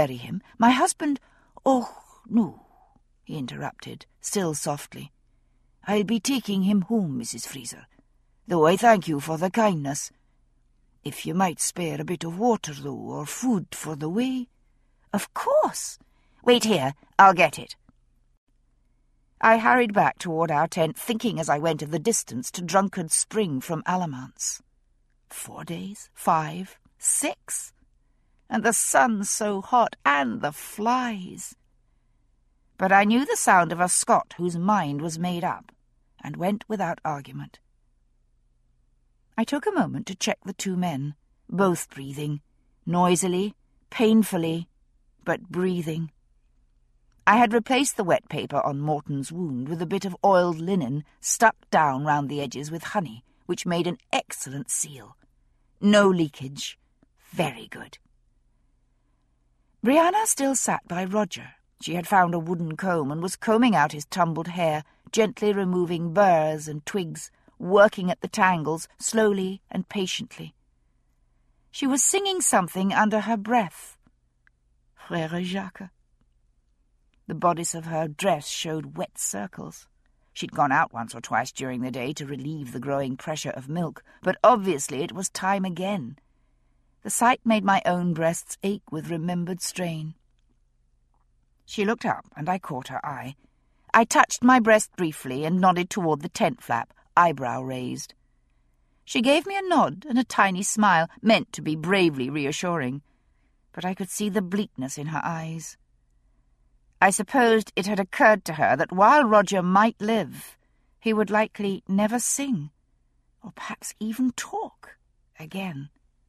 bury him. My husband—" "Oh, no," he interrupted, still softly. "I'll be taking him home, Mrs. Fraser, though I thank you for the kindness. If you might spare a bit of water, though, or food for the way—" "Of course. Wait here, I'll get it." I hurried back toward our tent, thinking as I went of the distance to Drunkard Spring from Alamance. 4 days, 5, 6, and the sun so hot, and the flies. But I knew the sound of a Scot whose mind was made up, and went without argument. I took a moment to check the 2 men, both breathing, noisily, painfully, but breathing. I had replaced the wet paper on Morton's wound with a bit of oiled linen stuck down round the edges with honey, which made an excellent seal. No leakage. Very good. Brianna still sat by Roger. She had found a wooden comb and was combing out his tumbled hair, gently removing burrs and twigs, working at the tangles slowly and patiently. She was singing something under her breath. Frère Jacques. The bodice of her dress showed wet circles. She'd gone out once or twice during the day to relieve the growing pressure of milk, but obviously it was time again. The sight made my own breasts ache with remembered strain. She looked up, and I caught her eye. I touched my breast briefly and nodded toward the tent flap, eyebrow raised. She gave me a nod and a tiny smile, meant to be bravely reassuring, but I could see the bleakness in her eyes. I supposed it had occurred to her that while Roger might live, he would likely never sing, or perhaps even talk, again.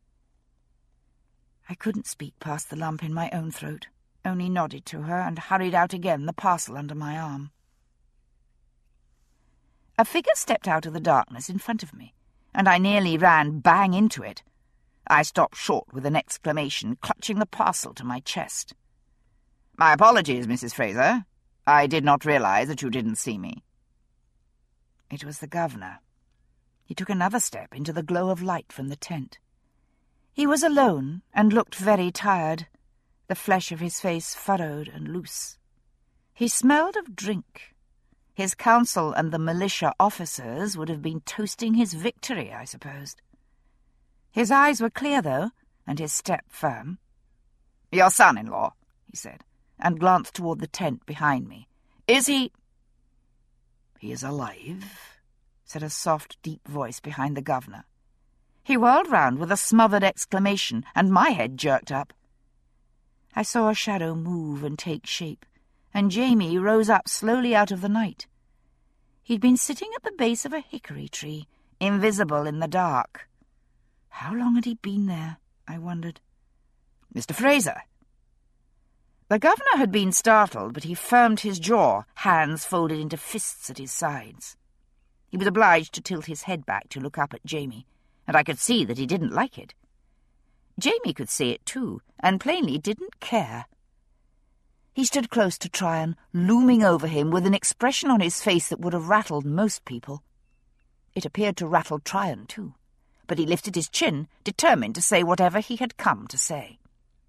I couldn't speak past the lump in my own throat, only nodded to her and hurried out again, the parcel under my arm. A figure stepped out of the darkness in front of me, and I nearly ran bang into it. I stopped short with an exclamation, clutching the parcel to my chest. "My apologies, Mrs. Fraser. I did not realize that you didn't see me." It was the governor. He took another step into the glow of light from the tent. He was alone and looked very tired, the flesh of his face furrowed and loose. He smelled of drink. His council and the militia officers would have been toasting his victory, I supposed. His eyes were clear, though, and his step firm. "Your son-in-law," he said, and glanced toward the tent behind me. "Is he—" "He is alive," said a soft, deep voice behind the governor. He whirled round with a smothered exclamation, and my head jerked up. I saw a shadow move and take shape, and Jamie rose up slowly out of the night. He'd been sitting at the base of a hickory tree, invisible in the dark. How long had he been there, I wondered. "Mr. Fraser." The governor had been startled, but he firmed his jaw, hands folded into fists at his sides. He was obliged to tilt his head back to look up at Jamie, and I could see that he didn't like it. Jamie could see it too, and plainly didn't care. He stood close to Tryon, looming over him with an expression on his face that would have rattled most people. It appeared to rattle Tryon too, but he lifted his chin, determined to say whatever he had come to say.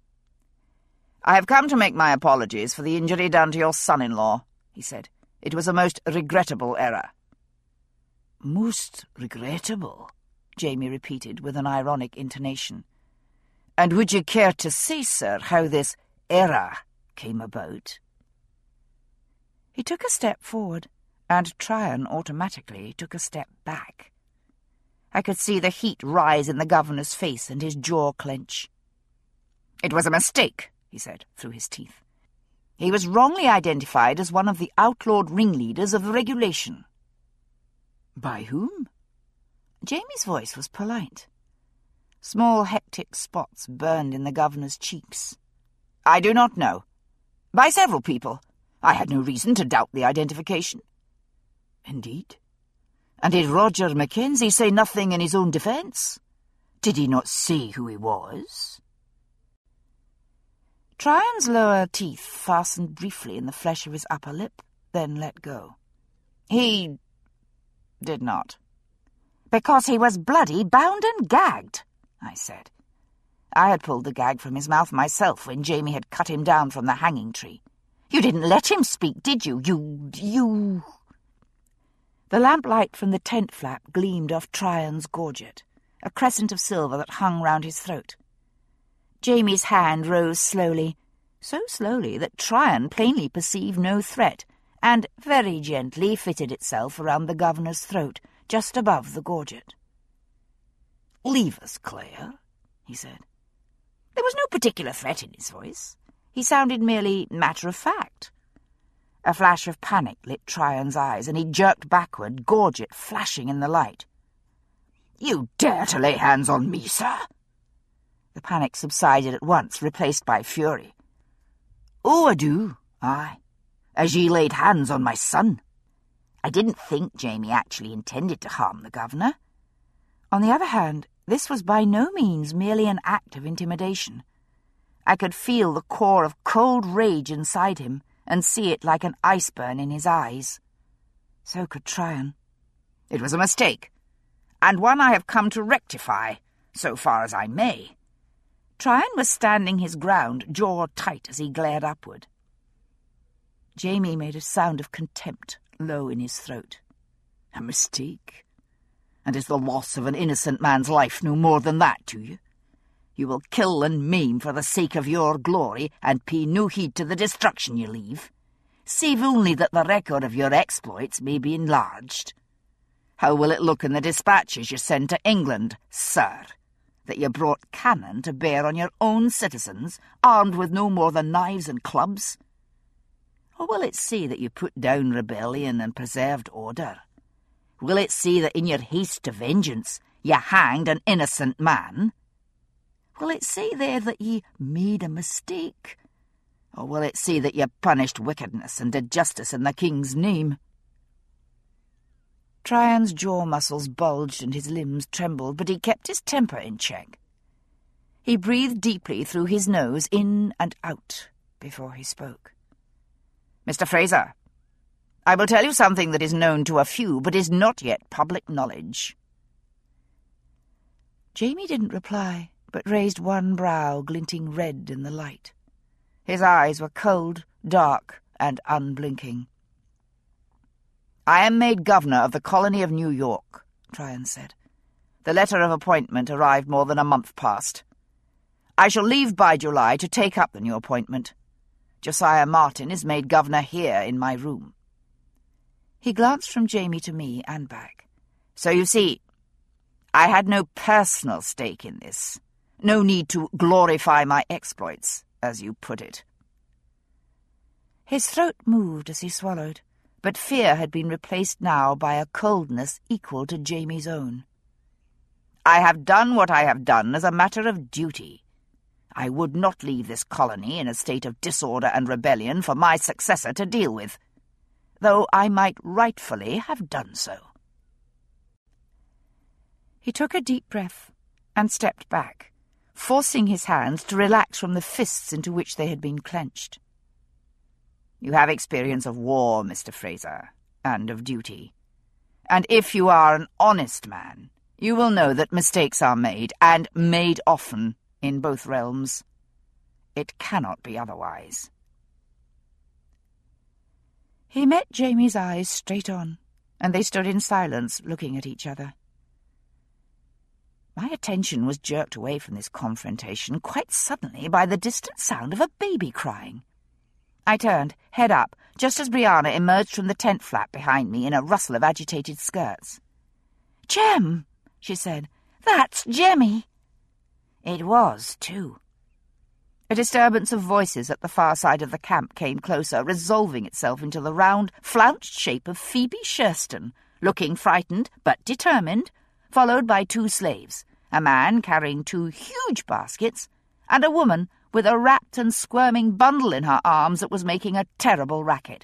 "I have come to make my apologies for the injury done to your son-in-law," he said. "It was a most regrettable error." "Most regrettable," Jamie repeated with an ironic intonation. "And would you care to say, sir, how this error came about?" He took a step forward, and Tryon automatically took a step back. I could see the heat rise in the governor's face and his jaw clench. "It was a mistake," he said through his teeth. "He was wrongly identified as one of the outlawed ringleaders of the regulation." "By whom?" Jamie's voice was polite. Small hectic spots burned in the governor's cheeks. "I do not know. By several people. I had no reason to doubt the identification." "Indeed? And did Roger Mackenzie say nothing in his own defence? Did he not say who he was?" Tryon's lower teeth fastened briefly in the flesh of his upper lip, then let go. "He did not." "Because he was bloody, bound and gagged," I said. I had pulled the gag from his mouth myself when Jamie had cut him down from the hanging tree. You didn't let him speak, did you? You... The lamplight from the tent flap gleamed off Tryan's gorget, a crescent of silver that hung round his throat. Jamie's hand rose slowly, so slowly that Tryan plainly perceived no threat, and very gently fitted itself around the governor's throat, just above the gorget. "Leave us, Claire," he said. There was no particular threat in his voice. He sounded merely matter-of-fact. A flash of panic lit Tryan's eyes, and he jerked backward, gorget flashing in the light. "You dare to lay hands on me, sir?" The panic subsided at once, replaced by fury. "Oh, I do, aye, as ye laid hands on my son. I didn't think Jamie actually intended to harm the governor. On the other hand, this was by no means merely an act of intimidation. I could feel the core of cold rage inside him, and see it like an ice burn in his eyes. So could Tryan. It was a mistake, and one I have come to rectify, so far as I may." Tryan was standing his ground, jaw tight as he glared upward. Jamie made a sound of contempt low in his throat. "A mistake? And is the loss of an innocent man's life no more than that to you? You will kill and maim for the sake of your glory, and pay no heed to the destruction you leave, save only that the record of your exploits may be enlarged. How will it look in the dispatches you send to England, sir, that you brought cannon to bear on your own citizens, armed with no more than knives and clubs? Or will it say that you put down rebellion and preserved order? Will it say that in your haste to vengeance you hanged an innocent man? Will it say there that ye made a mistake? Or will it say that ye punished wickedness and did justice in the king's name?" Tryan's jaw muscles bulged and his limbs trembled, but he kept his temper in check. He breathed deeply through his nose, in and out, before he spoke. "Mr. Fraser, I will tell you something that is known to a few, but is not yet public knowledge." Jamie didn't reply, but raised one brow, glinting red in the light. His eyes were cold, dark, and unblinking. "I am made governor of the colony of New York," Tryan said. "The letter of appointment arrived more than a month past. I shall leave by July to take up the new appointment. Josiah Martin is made governor here in my room." He glanced from Jamie to me and back. "So you see, I had no personal stake in this. No need to glorify my exploits, as you put it." His throat moved as he swallowed, but fear had been replaced now by a coldness equal to Jamie's own. "I have done what I have done as a matter of duty. I would not leave this colony in a state of disorder and rebellion for my successor to deal with, though I might rightfully have done so." He took a deep breath and stepped back, forcing his hands to relax from the fists into which they had been clenched. "You have experience of war, Mr. Fraser, and of duty. And if you are an honest man, you will know that mistakes are made, and made often, in both realms. It cannot be otherwise." He met Jamie's eyes straight on, and they stood in silence, looking at each other. My attention was jerked away from this confrontation quite suddenly by the distant sound of a baby crying. I turned, head up, just as Brianna emerged from the tent flap behind me in a rustle of agitated skirts. "Jem," she said, "that's Jemmy." It was, too. A disturbance of voices at the far side of the camp came closer, resolving itself into the round, flounced shape of Phoebe Sherston, looking frightened but determined, followed by two slaves, a man carrying two huge baskets, and a woman with a wrapped and squirming bundle in her arms that was making a terrible racket.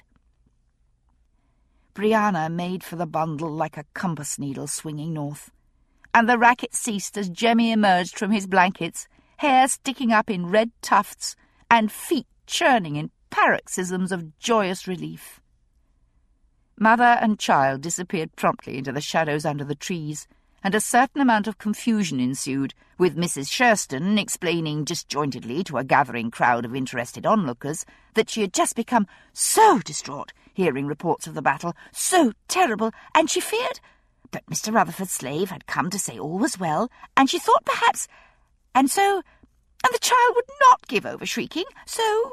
Brianna made for the bundle like a compass needle swinging north, and the racket ceased as Jemmy emerged from his blankets, hair sticking up in red tufts, and feet churning in paroxysms of joyous relief. Mother and child disappeared promptly into the shadows under the trees, and a certain amount of confusion ensued, with Mrs. Shurston explaining disjointedly to a gathering crowd of interested onlookers that she had just become so distraught hearing reports of the battle, so terrible, and she feared. But Mr. Rutherford's slave had come to say all was well, and she thought perhaps... And the child would not give over shrieking, so...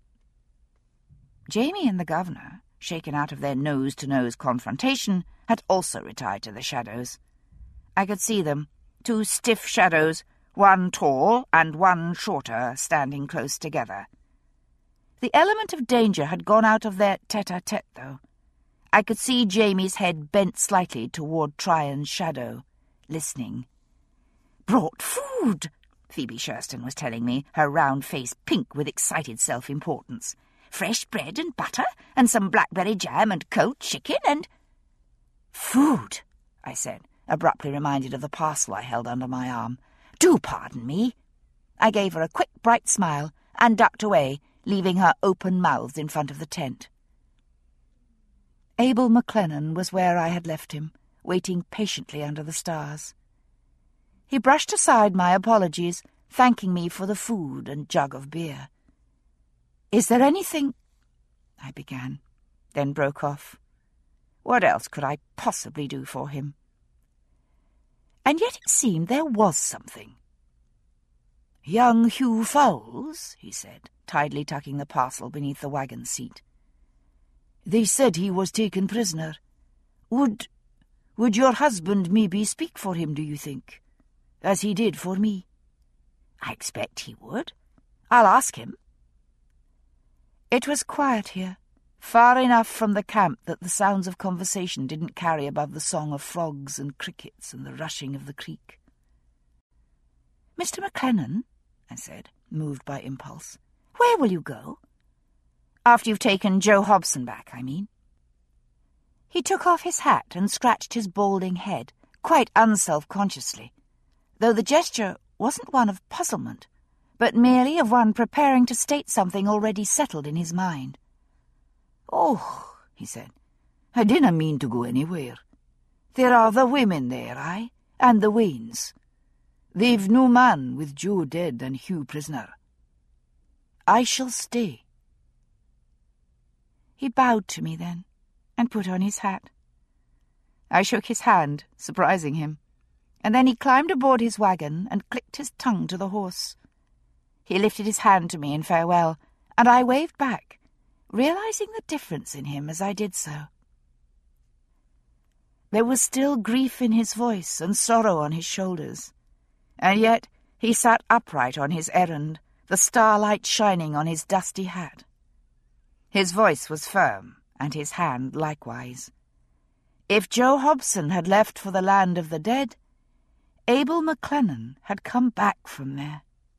Jamie and the governor, shaken out of their nose-to-nose confrontation, had also retired to the shadows. I could see them, two stiff shadows, one tall and one shorter, standing close together. The element of danger had gone out of their tete-a-tete, though. I could see Jamie's head bent slightly toward Tryon's shadow, listening. "Brought food," Phoebe Shurston was telling me, her round face pink with excited self-importance. "Fresh bread and butter, and some blackberry jam and cold chicken and—" "Food," I said, abruptly reminded of the parcel I held under my arm. "Do pardon me." I gave her a quick, bright smile and ducked away, leaving her open-mouthed in front of the tent. Abel McLennan was where I had left him, waiting patiently under the stars. He brushed aside my apologies, thanking me for the food and jug of beer. "Is there anything—" I began, then broke off. What else could I possibly do for him? And yet it seemed there was something. "Young Hugh Fowles," he said, tidily tucking the parcel beneath the wagon seat. "They said he was taken prisoner. Would your husband maybe speak for him, do you think? As he did for me?" "I expect he would. I'll ask him." It was quiet here, far enough from the camp that the sounds of conversation didn't carry above the song of frogs and crickets and the rushing of the creek. "Mr. McLennan," I said, moved by impulse, "where will you go?" "After you've taken Joe Hobson back, I mean." He took off his hat and scratched his balding head, quite unself-consciously, though the gesture wasn't one of puzzlement, but merely of one preparing to state something already settled in his mind. "Oh," he said, "I dinna mean to go anywhere. There are the women there, aye, and the Waynes. They've no man with Joe dead and Hugh prisoner. I shall stay." He bowed to me then, and put on his hat. I shook his hand, surprising him, and then he climbed aboard his wagon and clicked his tongue to the horse. He lifted his hand to me in farewell, and I waved back, realizing the difference in him as I did so. There was still grief in his voice and sorrow on his shoulders, and yet he sat upright on his errand, the starlight shining on his dusty hat. His voice was firm, and his hand likewise. If Joe Hobson had left for the land of the dead, Abel McLennan had come back from there.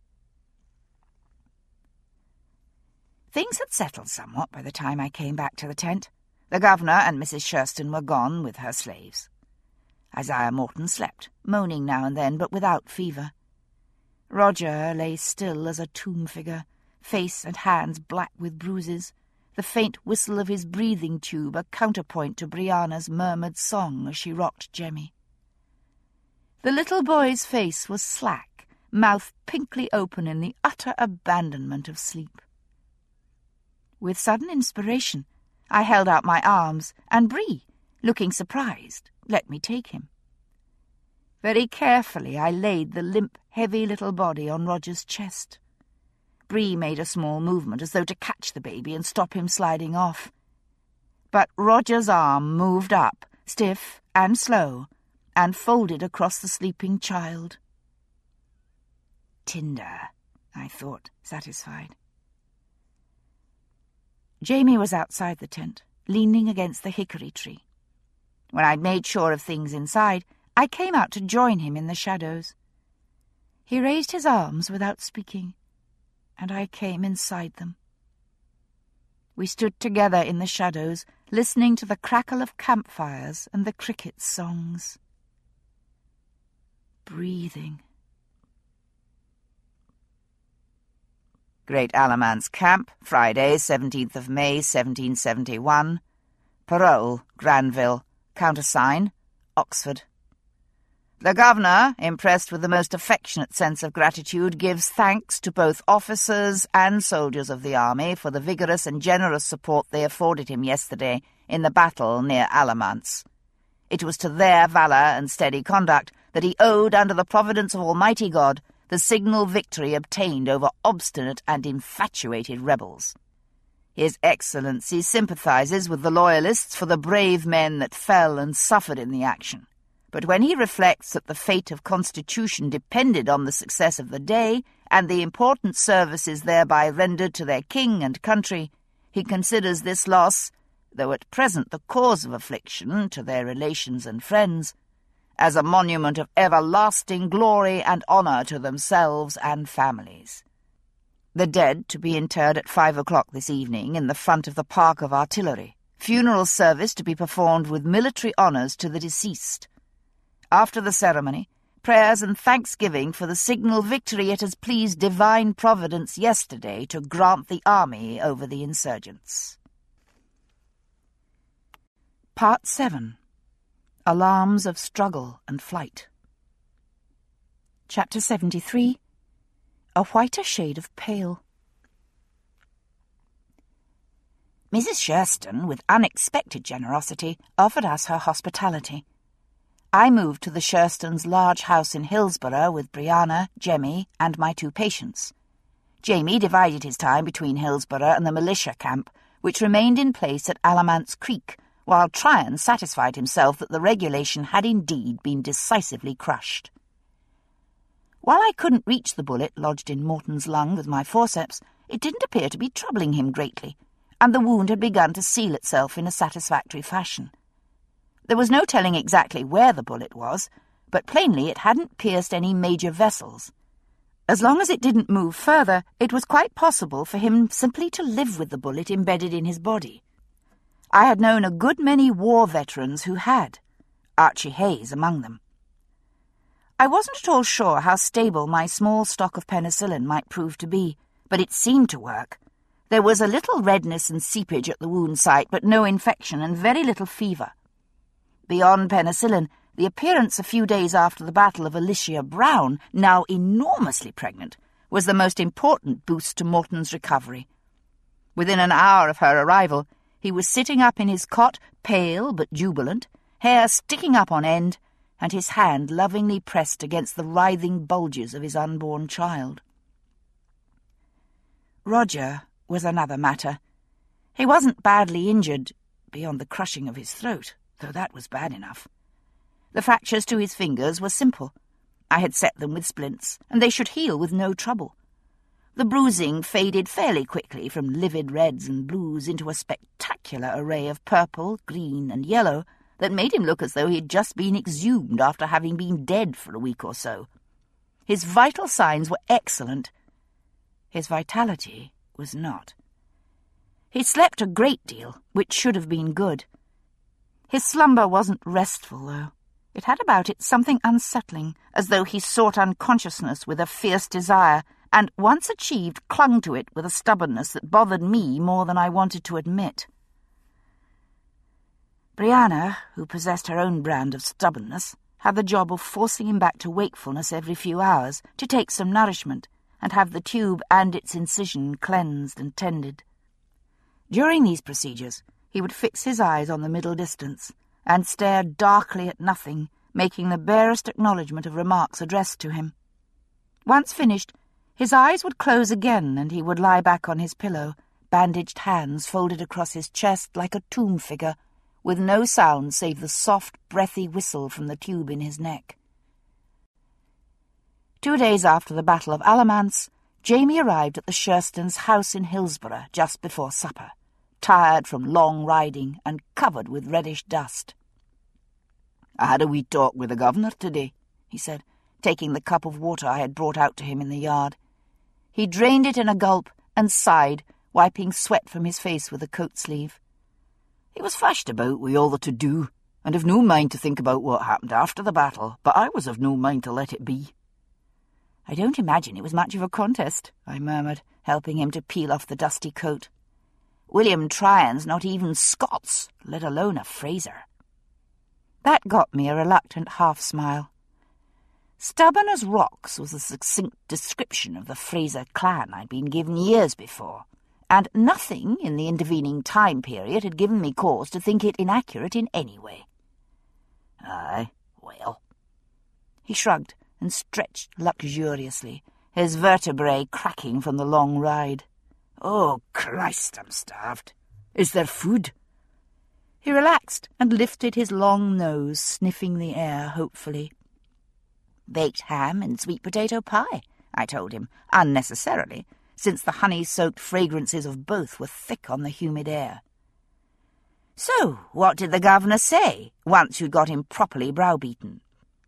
Things had settled somewhat by the time I came back to the tent. The governor and Mrs. Shurston were gone with her slaves. Isaiah Morton slept, moaning now and then, but without fever. Roger lay still as a tomb figure, face and hands black with bruises, the faint whistle of his breathing tube a counterpoint to Brianna's murmured song as she rocked Jemmy. The little boy's face was slack, mouth pinkly open in the utter abandonment of sleep. With sudden inspiration, I held out my arms, and Bree, looking surprised, let me take him. Very carefully I laid the limp, heavy little body on Roger's chest. Bree made a small movement as though to catch the baby and stop him sliding off. But Roger's arm moved up, stiff and slow, and folded across the sleeping child. Tinder, I thought, satisfied. Jamie was outside the tent, leaning against the hickory tree. When I'd made sure of things inside, I came out to join him in the shadows. He raised his arms without speaking, and I came inside them. We stood together in the shadows, listening to the crackle of campfires and the crickets' songs. Breathing. Great Alamance Camp, Friday, 17th of May, 1771. Parole, Granville. Countersign, Oxford. The governor, impressed with the most affectionate sense of gratitude, gives thanks to both officers and soldiers of the army for the vigorous and generous support they afforded him yesterday in the battle near Alamance. It was to their valour and steady conduct that he owed, under the providence of Almighty God, the signal victory obtained over obstinate and infatuated rebels. His Excellency sympathises with the Loyalists for the brave men that fell and suffered in the action. But when he reflects that the fate of Constitution depended on the success of the day and the important services thereby rendered to their king and country, he considers this loss, though at present the cause of affliction to their relations and friends, as a monument of everlasting glory and honour to themselves and families. The dead to be interred at 5 o'clock this evening in the front of the Park of Artillery. Funeral service to be performed with military honours to the deceased. After the ceremony, prayers and thanksgiving for the signal victory it has pleased divine providence yesterday to grant the army over the insurgents. Part 7. Alarms of Struggle and Flight. Chapter 73. A whiter shade of pale. Mrs. Shurston, with unexpected generosity, offered us her hospitality. I moved to the Shurstons' large house in Hillsborough with Brianna, Jemmy, and my 2 patients. Jamie divided his time between Hillsborough and the militia camp, which remained in place at Alamance Creek, while Tryon satisfied himself that the regulation had indeed been decisively crushed. While I couldn't reach the bullet lodged in Morton's lung with my forceps, it didn't appear to be troubling him greatly, and the wound had begun to seal itself in a satisfactory fashion. There was no telling exactly where the bullet was, but plainly it hadn't pierced any major vessels. As long as it didn't move further, it was quite possible for him simply to live with the bullet embedded in his body. I had known a good many war veterans who had, Archie Hayes among them. I wasn't at all sure how stable my small stock of penicillin might prove to be, but it seemed to work. There was a little redness and seepage at the wound site, but no infection and very little fever. Beyond penicillin, the appearance a few days after the battle of Alicia Brown, now enormously pregnant, was the most important boost to Morton's recovery. Within an hour of her arrival, he was sitting up in his cot, pale but jubilant, hair sticking up on end, and his hand lovingly pressed against the writhing bulges of his unborn child. Roger was another matter. He wasn't badly injured, beyond the crushing of his throat, though that was bad enough. The fractures to his fingers were simple. I had set them with splints, and they should heal with no trouble. The bruising faded fairly quickly from livid reds and blues into a spectacular array of purple, green, and yellow that made him look as though he'd just been exhumed after having been dead for a week or so. His vital signs were excellent. His vitality was not. He slept a great deal, which should have been good. His slumber wasn't restful, though. It had about it something unsettling, as though he sought unconsciousness with a fierce desire, and, once achieved, clung to it with a stubbornness that bothered me more than I wanted to admit. Brianna, who possessed her own brand of stubbornness, had the job of forcing him back to wakefulness every few hours to take some nourishment and have the tube and its incision cleansed and tended. During these procedures, he would fix his eyes on the middle distance and stare darkly at nothing, making the barest acknowledgment of remarks addressed to him. Once finished, his eyes would close again and he would lie back on his pillow, bandaged hands folded across his chest like a tomb figure, with no sound save the soft, breathy whistle from the tube in his neck. 2 days after the Battle of Alamance, Jamie arrived at the Shurstons' house in Hillsborough just before supper, tired from long riding and covered with reddish dust. "I had a wee talk with the governor today," he said, taking the cup of water I had brought out to him in the yard. He drained it in a gulp and sighed, wiping sweat from his face with a coat sleeve. He was fashed about with all the to-do, and of no mind to think about what happened after the battle, but I was of no mind to let it be. "I don't imagine it was much of a contest," I murmured, helping him to peel off the dusty coat. "William Tryon's not even Scots, let alone a Fraser." That got me a reluctant half-smile. Stubborn as rocks was a succinct description of the Fraser clan I'd been given years before, and nothing in the intervening time period had given me cause to think it inaccurate in any way. Aye, well. He shrugged and stretched luxuriously, his vertebrae cracking from the long ride. Oh, Christ, I'm starved. Is there food? He relaxed and lifted his long nose, sniffing the air hopefully. Baked ham and sweet potato pie, I told him, unnecessarily, since the honey-soaked fragrances of both were thick on the humid air. So, what did the governor say, once you'd got him properly browbeaten?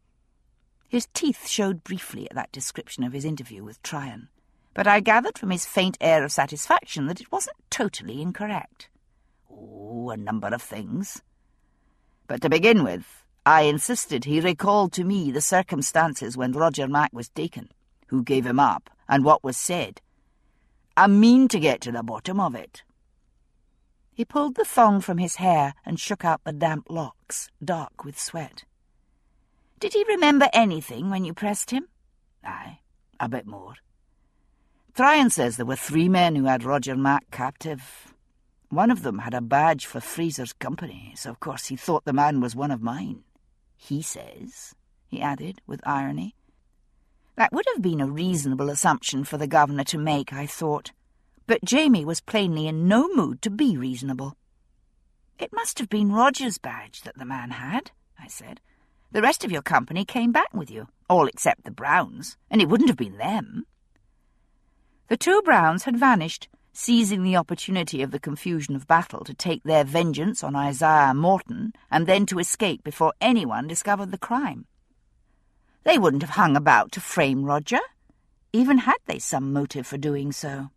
His teeth showed briefly at that description of his interview with Tryon, but I gathered from his faint air of satisfaction that it wasn't totally incorrect. Oh, a number of things. But to begin with, I insisted he recalled to me the circumstances when Roger Mack was taken, who gave him up, and what was said. I mean to get to the bottom of it. He pulled the thong from his hair and shook out the damp locks, dark with sweat. Did he remember anything when you pressed him? Aye, a bit more. Tryon says there were 3 men who had Roger Mack captive. One of them had a badge for Fraser's company, so of course he thought the man was one of mine. He says, he added with irony. That would have been a reasonable assumption for the governor to make, I thought, but Jamie was plainly in no mood to be reasonable. It must have been Roger's badge that the man had, I said. The rest of your company came back with you, all except the Browns, and it wouldn't have been them. The 2 Browns had vanished, seizing the opportunity of the confusion of battle to take their vengeance on Isaiah Morton and then to escape before anyone discovered the crime. They wouldn't have hung about to frame Roger, even had they some motive for doing so.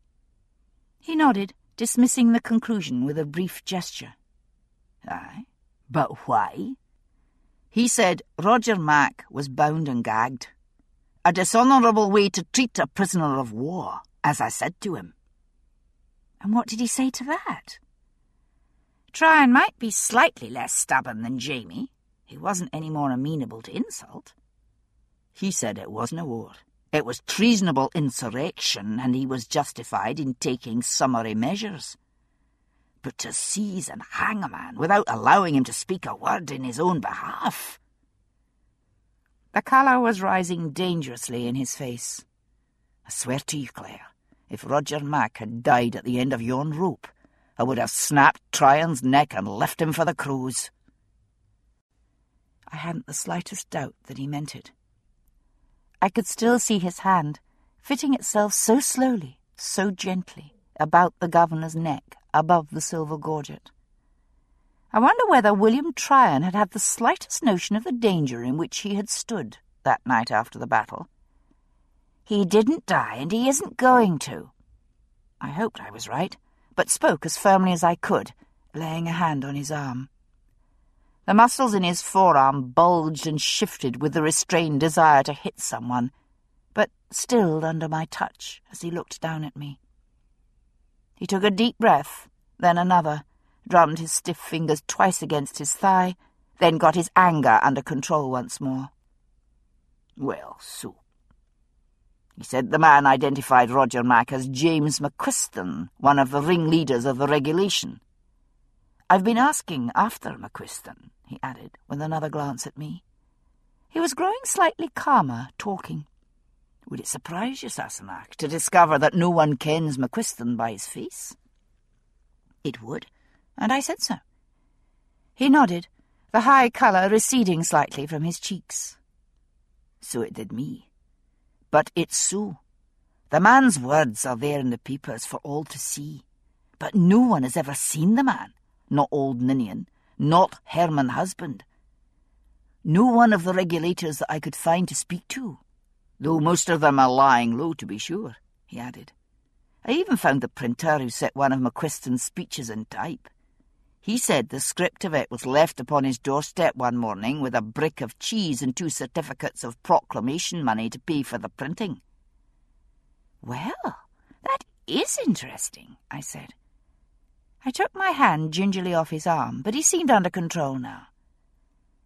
He nodded, dismissing the conclusion with a brief gesture. Aye, but why? He said Roger Mack was bound and gagged. A dishonourable way to treat a prisoner of war, as I said to him. And what did he say to that? Tryon might be slightly less stubborn than Jamie. He wasn't any more amenable to insult. He said it wasn't a war. It was treasonable insurrection, and he was justified in taking summary measures. But to seize and hang a man without allowing him to speak a word in his own behalf... The colour was rising dangerously in his face. I swear to you, Claire, if Roger Mack had died at the end of yon rope, I would have snapped Tryon's neck and left him for the crows. I hadn't the slightest doubt that he meant it. I could still see his hand, fitting itself so slowly, so gently, about the governor's neck, above the silver gorget. I wonder whether William Tryon had had the slightest notion of the danger in which he had stood that night after the battle. He didn't die, and he isn't going to. I hoped I was right, but spoke as firmly as I could, laying a hand on his arm. The muscles in his forearm bulged and shifted with the restrained desire to hit someone, but stilled under my touch as he looked down at me. He took a deep breath, then another, drummed his stiff fingers twice against his thigh, then got his anger under control once more. Well, so... He said the man identified Roger Mack as James McQuiston, one of the ringleaders of the regulation. I've been asking after McQuiston, he added, with another glance at me. He was growing slightly calmer, talking. Would it surprise you, Sassenach, to discover that no one kens McQuiston by his face? It would, and I said so. He nodded, the high colour receding slightly from his cheeks. So it did me. But it's so. The man's words are there in the papers for all to see. But no one has ever seen the man, not old Ninian, not Herman Husband. No one of the regulators that I could find to speak to, though most of them are lying low, to be sure, he added. I even found the printer who set one of McQuiston's speeches in type. He said the script of it was left upon his doorstep one morning with a brick of cheese and 2 certificates of proclamation money to pay for the printing. Well, that is interesting, I said. I took my hand gingerly off his arm, but he seemed under control now.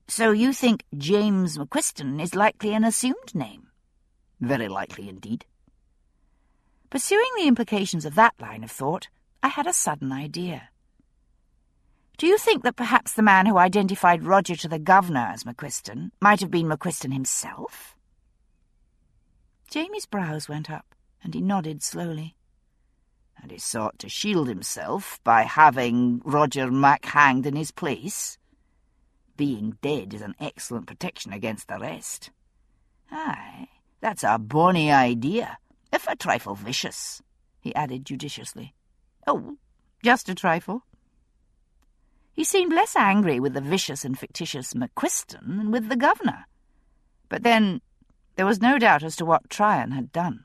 So you think James McQuiston is likely an assumed name? Very likely indeed. Pursuing the implications of that line of thought, I had a sudden idea. Do you think that perhaps the man who identified Roger to the governor as McQuiston might have been McQuiston himself? Jamie's brows went up, and he nodded slowly. And he sought to shield himself by having Roger Mac hanged in his place. Being dead is an excellent protection against arrest. Aye, that's a bonny idea, if a trifle vicious, he added judiciously. Oh, just a trifle. He seemed less angry with the vicious and fictitious McQuiston than with the governor. But then there was no doubt as to what Tryon had done.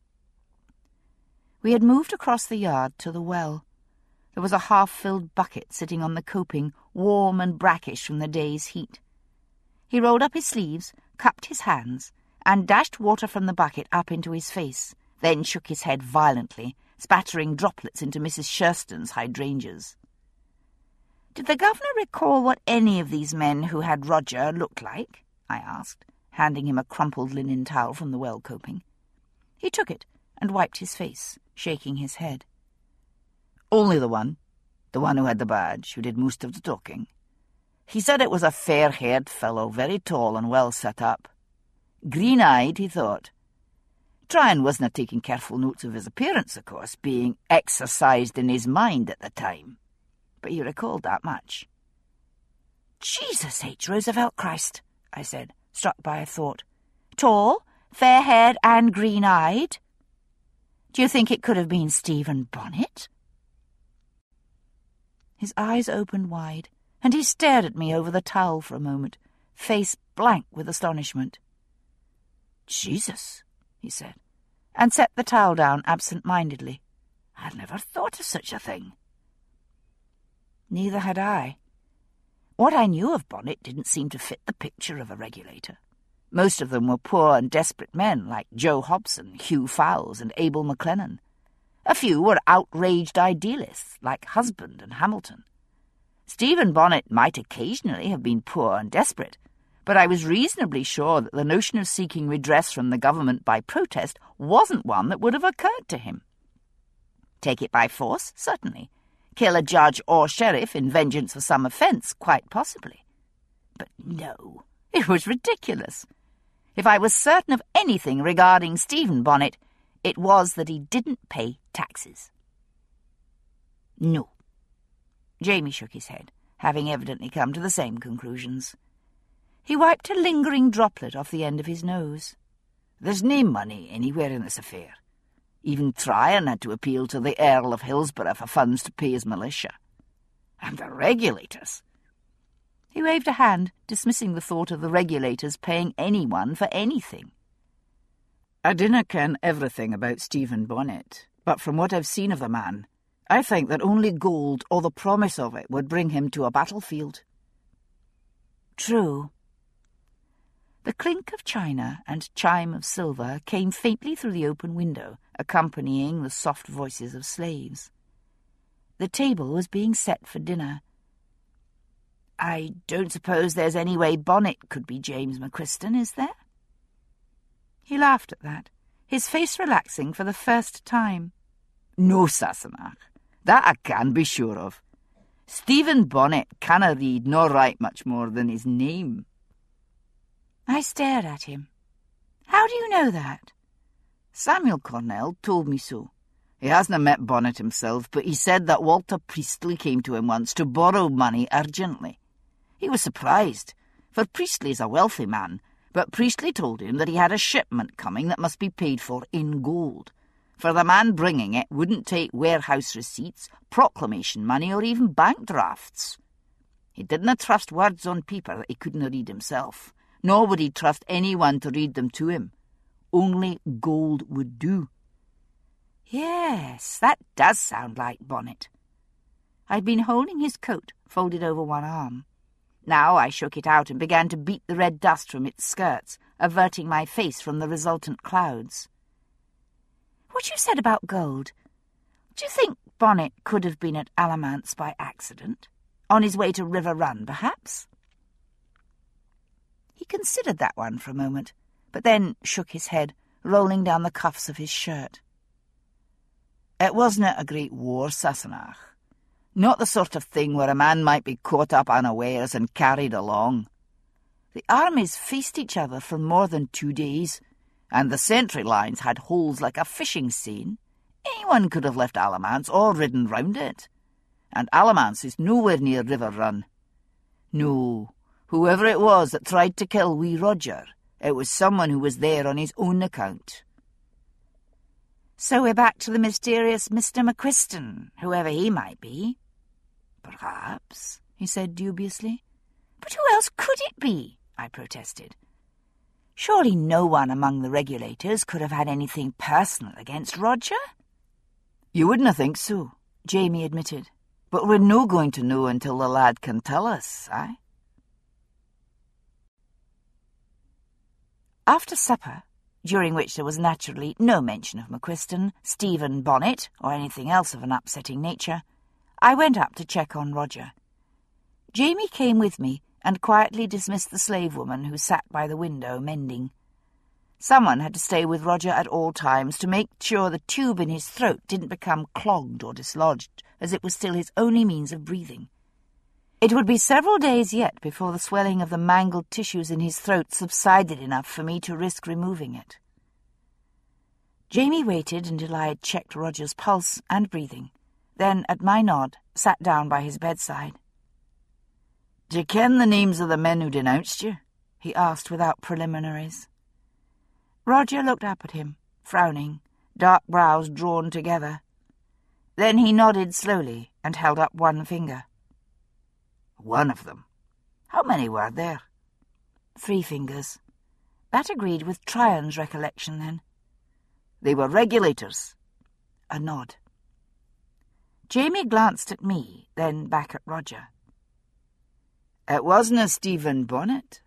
We had moved across the yard to the well. There was a half-filled bucket sitting on the coping, warm and brackish from the day's heat. He rolled up his sleeves, cupped his hands, and dashed water from the bucket up into his face, then shook his head violently, spattering droplets into Mrs. Shurston's hydrangeas. Did the governor recall what any of these men who had Roger looked like? I asked, handing him a crumpled linen towel from the well coping. He took it and wiped his face, shaking his head. Only the one who had the badge, who did most of the talking. He said it was a fair-haired fellow, very tall and well set up. Green-eyed, he thought. Tryon wasn't taking careful notes of his appearance, of course, being exercised in his mind at the time. But he recalled that much. Jesus H. Roosevelt Christ, I said, struck by a thought. Tall, fair-haired and green-eyed? Do you think it could have been Stephen Bonnet? His eyes opened wide, and he stared at me over the towel for a moment, face blank with astonishment. Jesus, he said, and set the towel down absent-mindedly. I'd never thought of such a thing. Neither had I. What I knew of Bonnet didn't seem to fit the picture of a regulator. Most of them were poor and desperate men like Joe Hobson, Hugh Fowles, and Abel McLennan. A few were outraged idealists like Husband and Hamilton. Stephen Bonnet might occasionally have been poor and desperate, but I was reasonably sure that the notion of seeking redress from the government by protest wasn't one that would have occurred to him. Take it by force, certainly. Kill a judge or sheriff in vengeance for some offence, quite possibly. But no, it was ridiculous. If I was certain of anything regarding Stephen Bonnet, it was that he didn't pay taxes. No. Jamie shook his head, having evidently come to the same conclusions. He wiped a lingering droplet off the end of his nose. There's no money anywhere in this affair. Even Tryon had to appeal to the Earl of Hillsborough for funds to pay his militia. And the regulators. He waved a hand, dismissing the thought of the regulators paying anyone for anything. I dinna ken everything about Stephen Bonnet, but from what I've seen of the man, I think that only gold or the promise of it would bring him to a battlefield. True. The clink of china and chime of silver came faintly through the open window, accompanying the soft voices of slaves. The table was being set for dinner. I don't suppose there's any way Bonnet could be James McQuiston, is there? He laughed at that, his face relaxing for the first time. No, Sassenach, that I can be sure of. Stephen Bonnet canna read nor write much more than his name. I stared at him. How do you know that? Samuel Cornell told me so. He hasna met Bonnet himself, but he said that Walter Priestley came to him once to borrow money urgently. He was surprised, for Priestley's a wealthy man, but Priestley told him that he had a shipment coming that must be paid for in gold, for the man bringing it wouldn't take warehouse receipts, proclamation money, or even bank drafts. He didna trust words on paper that he couldn't read himself, nor would he trust anyone to read them to him. Only gold would do. Yes, that does sound like Bonnet. I'd been holding his coat, folded over one arm. Now I shook it out and began to beat the red dust from its skirts, averting my face from the resultant clouds. What you said about gold, do you think Bonnet could have been at Alamance by accident? On his way to River Run, perhaps? He considered that one for a moment, but then shook his head, rolling down the cuffs of his shirt. It wasna a great war, Sassenach. Not the sort of thing where a man might be caught up unawares and carried along. The armies faced each other for more than 2 days, and the sentry lines had holes like a fishing seine. Anyone could have left Alamance or ridden round it. And Alamance is nowhere near River Run. No, whoever it was that tried to kill wee Roger, it was someone who was there on his own account. So we're back to the mysterious Mr. McQuiston, whoever he might be. Perhaps, he said dubiously. But who else could it be? I protested. Surely no one among the regulators could have had anything personal against Roger? You wouldna think so, Jamie admitted. But we're no going to know until the lad can tell us, aye? After supper, during which there was naturally no mention of McQuiston, Stephen Bonnet, or anything else of an upsetting nature, I went up to check on Roger. Jamie came with me and quietly dismissed the slave woman who sat by the window mending. Someone had to stay with Roger at all times to make sure the tube in his throat didn't become clogged or dislodged, as it was still his only means of breathing. It would be several days yet before the swelling of the mangled tissues in his throat subsided enough for me to risk removing it. Jamie waited until I had checked Roger's pulse and breathing, then, at my nod, sat down by his bedside. "Do you ken the names of the men who denounced you?" he asked without preliminaries. Roger looked up at him, frowning, dark brows drawn together. Then he nodded slowly and held up one finger. "One of them? How many were there?" 3 fingers. That agreed with Tryon's recollection, then. "They were regulators?" A nod. Jamie glanced at me, then back at Roger. "It wasn't Stephen Bonnet?"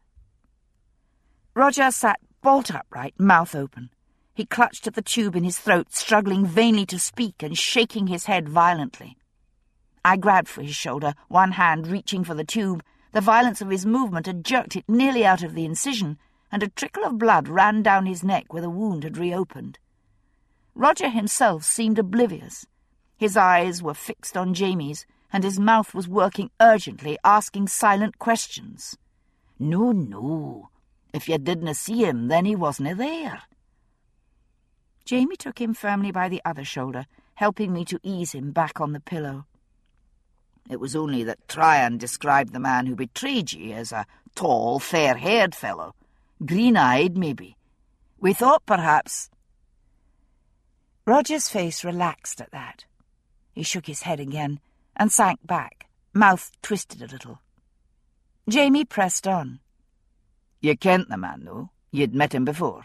Roger sat bolt upright, mouth open. He clutched at the tube in his throat, struggling vainly to speak and shaking his head violently. I grabbed for his shoulder, one hand reaching for the tube. The violence of his movement had jerked it nearly out of the incision, and a trickle of blood ran down his neck where the wound had reopened. Roger himself seemed oblivious. His eyes were fixed on Jamie's, and his mouth was working urgently, asking silent questions. "No, no. If you didna see him, then he wasna there." Jamie took him firmly by the other shoulder, helping me to ease him back on the pillow. "It was only that Tryon described the man who betrayed ye as a tall, fair-haired fellow, green-eyed, maybe. We thought perhaps—" Roger's face relaxed at that. He shook his head again and sank back, mouth twisted a little. Jamie pressed on. "You kent the man, though? You'd met him before?"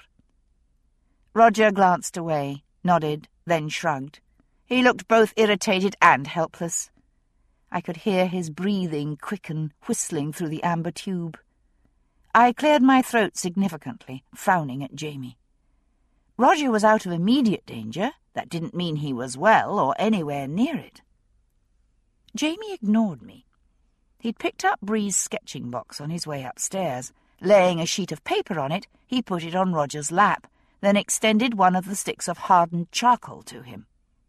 Roger glanced away, nodded, then shrugged. He looked both irritated and helpless. I could hear his breathing quicken, whistling through the amber tube. I cleared my throat significantly, frowning at Jamie. Roger was out of immediate danger. That didn't mean he was well or anywhere near it. Jamie ignored me. He'd picked up Bree's sketching box on his way upstairs. Laying a sheet of paper on it, he put it on Roger's lap, then extended one of the sticks of hardened charcoal to him.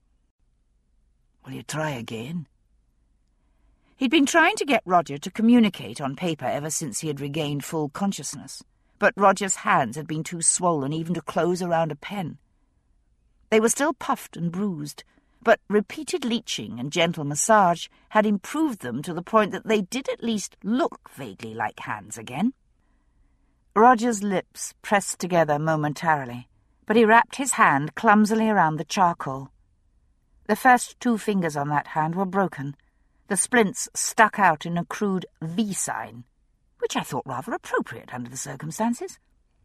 "Will you try again?" He'd been trying to get Roger to communicate on paper ever since he had regained full consciousness, but Roger's hands had been too swollen even to close around a pen. They were still puffed and bruised, but repeated leeching and gentle massage had improved them to the point that they did at least look vaguely like hands again. Roger's lips pressed together momentarily, but he wrapped his hand clumsily around the charcoal. The first 2 fingers on that hand were broken. The splints stuck out in a crude V sign, which I thought rather appropriate under the circumstances.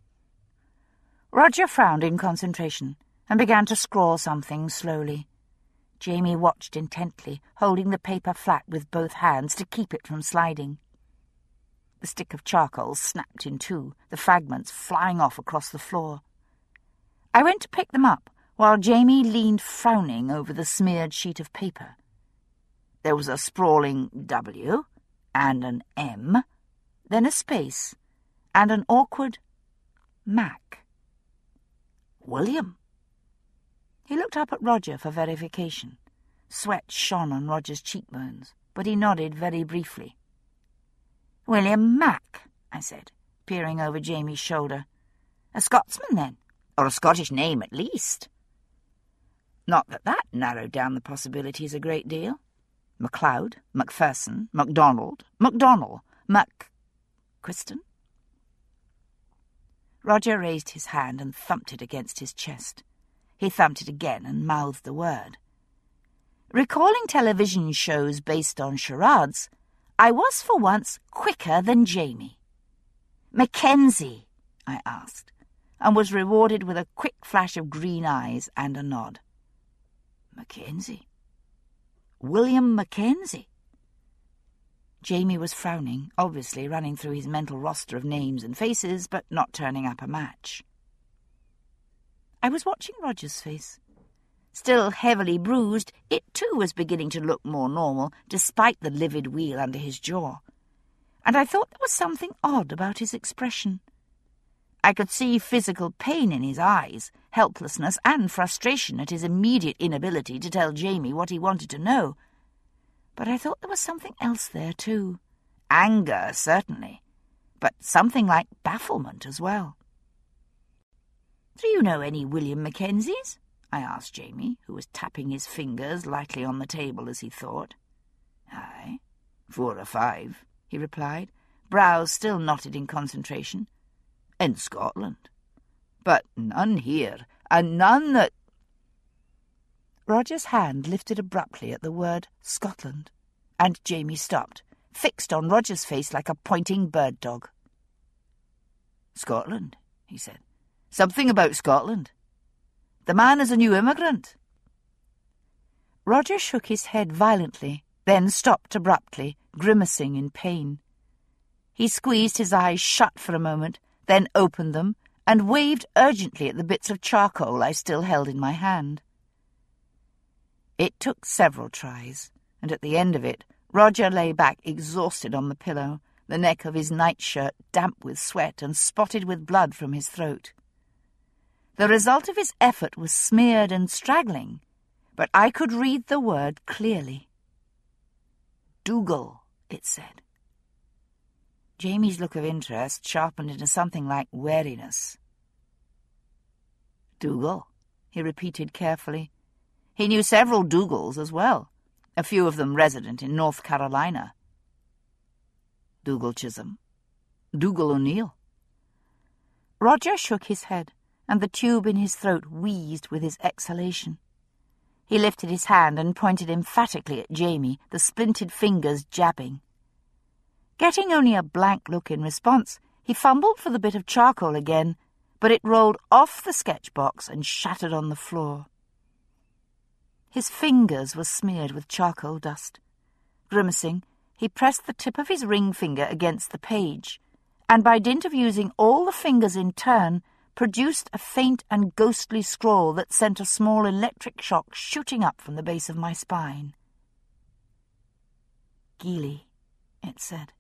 Roger frowned in concentration and began to scrawl something slowly. Jamie watched intently, holding the paper flat with both hands to keep it from sliding. The stick of charcoal snapped in 2, the fragments flying off across the floor. I went to pick them up, while Jamie leaned frowning over the smeared sheet of paper. There was a sprawling W and an M, then a space, and an awkward Mac. William? He looked up at Roger for verification. Sweat shone on Roger's cheekbones, but he nodded very briefly. William Mac, I said, peering over Jamie's shoulder. A Scotsman, then? Or a Scottish name, at least? Not that narrowed down the possibilities a great deal. MacLeod, Macpherson, MacDonald, MacDonnell, Quiston? Roger raised his hand and thumped it against his chest. He thumped it again and mouthed the word. Recalling television shows based on charades, I was for once quicker than Jamie. Mackenzie, I asked, and was rewarded with a quick flash of green eyes and a nod. Mackenzie? William Mackenzie? Jamie was frowning, obviously running through his mental roster of names and faces, but not turning up a match. I was watching Roger's face. Still heavily bruised, it too was beginning to look more normal, despite the livid wheal under his jaw. And I thought there was something odd about his expression. I could see physical pain in his eyes, helplessness and frustration at his immediate inability to tell Jamie what he wanted to know. But I thought there was something else there too. Anger, certainly, but something like bafflement as well. "Do you know any William Mackenzies?" I asked Jamie, who was tapping his fingers lightly on the table as he thought. "Aye, 4 or 5, he replied, brows still knotted in concentration. "In Scotland. But none here, and none that—" Roger's hand lifted abruptly at the word Scotland, and Jamie stopped, fixed on Roger's face like a pointing bird dog. "Scotland," he said. "Something about Scotland. The man is a new immigrant." Roger shook his head violently, then stopped abruptly, grimacing in pain. He squeezed his eyes shut for a moment, then opened them, and waved urgently at the bits of charcoal I still held in my hand. It took several tries, and at the end of it, Roger lay back exhausted on the pillow, the neck of his nightshirt damp with sweat and spotted with blood from his throat. The result of his effort was smeared and straggling, but I could read the word clearly. "Dougal," it said. Jamie's look of interest sharpened into something like wariness. "Dougal," he repeated carefully. He knew several Dougals as well, a few of them resident in North Carolina. "Dougal Chisholm. Dougal O'Neill." Roger shook his head, and the tube in his throat wheezed with his exhalation. He lifted his hand and pointed emphatically at Jamie, the splintered fingers jabbing. Getting only a blank look in response, he fumbled for the bit of charcoal again, but it rolled off the sketch box and shattered on the floor. His fingers were smeared with charcoal dust. Grimacing, he pressed the tip of his ring finger against the page, and by dint of using all the fingers in turn, produced a faint and ghostly scrawl that sent a small electric shock shooting up from the base of my spine. "Geely," it said.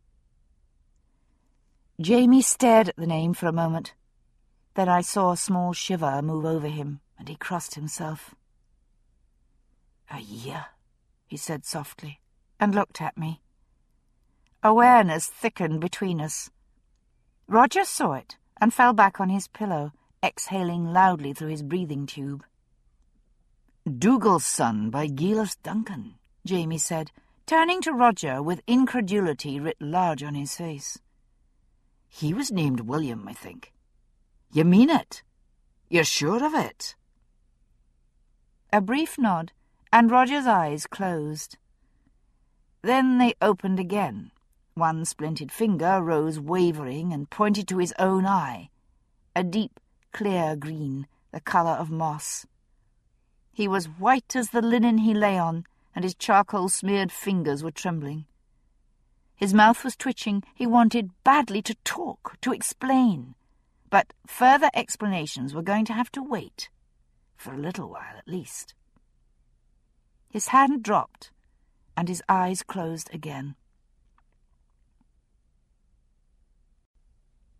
Jamie stared at the name for a moment. Then I saw a small shiver move over him, and he crossed himself. "A year," he said softly, and looked at me. Awareness thickened between us. Roger saw it and fell back on his pillow, exhaling loudly through his breathing tube. "Dougal's son by Gilas Duncan," Jamie said, turning to Roger with incredulity writ large on his face. "He was named William, I think. You mean it? You're sure of it?" A brief nod, and Roger's eyes closed. Then they opened again. One splintered finger rose wavering and pointed to his own eye, a deep, clear green, the colour of moss. He was white as the linen he lay on, and his charcoal-smeared fingers were trembling. His mouth was twitching. He wanted badly to talk, to explain, but further explanations were going to have to wait, for a little while at least. His hand dropped, and his eyes closed again.